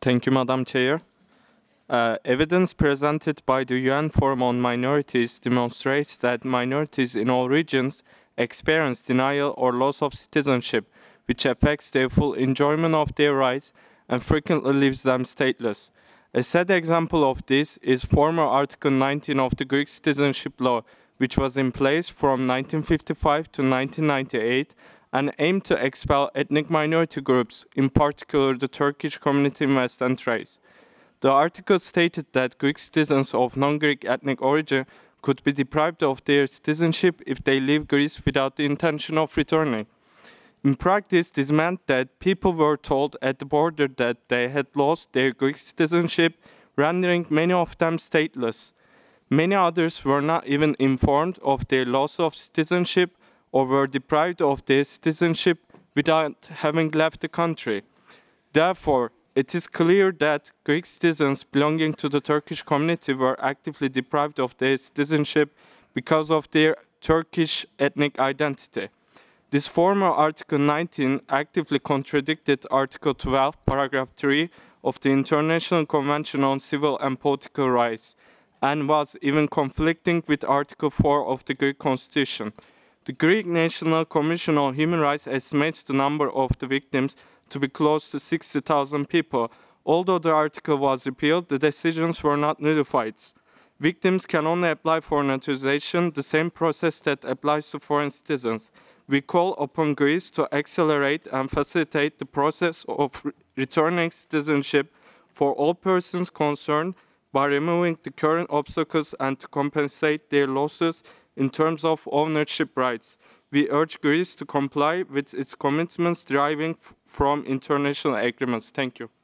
Thank you, Madam Chair. Evidence presented by the UN Forum on Minorities demonstrates that minorities in all regions experience denial or loss of citizenship, which affects their full enjoyment of their rights and frequently leaves them stateless. A sad example of this is former Article 19 of the Greek citizenship law, which was in place from 1955 to 1998 and aimed to expel ethnic minority groups, in particular the Turkish community in Western Thrace. The article stated that Greek citizens of non-Greek ethnic origin could be deprived of their citizenship if they leave Greece without the intention of returning. In practice, this meant that people were told at the border that they had lost their Greek citizenship, rendering many of them stateless. Many others were not even informed of their loss of citizenship or were deprived of their citizenship without having left the country. Therefore, it is clear that Greek citizens belonging to the Turkish community were actively deprived of their citizenship because of their Turkish ethnic identity. This former Article 19 actively contradicted Article 12, Paragraph 3 of the International Convention on Civil and Political Rights and was even conflicting with Article 4 of the Greek Constitution. The Greek National Commission on Human Rights estimates the number of the victims to be close to 60,000 people. Although the article was repealed, the decisions were not nullified. Victims can only apply for naturalization, the same process that applies to foreign citizens. We call upon Greece to accelerate and facilitate the process of returning citizenship for all persons concerned by removing the current obstacles and to compensate their losses in terms of ownership rights. We urge Greece to comply with its commitments deriving from international agreements. Thank you.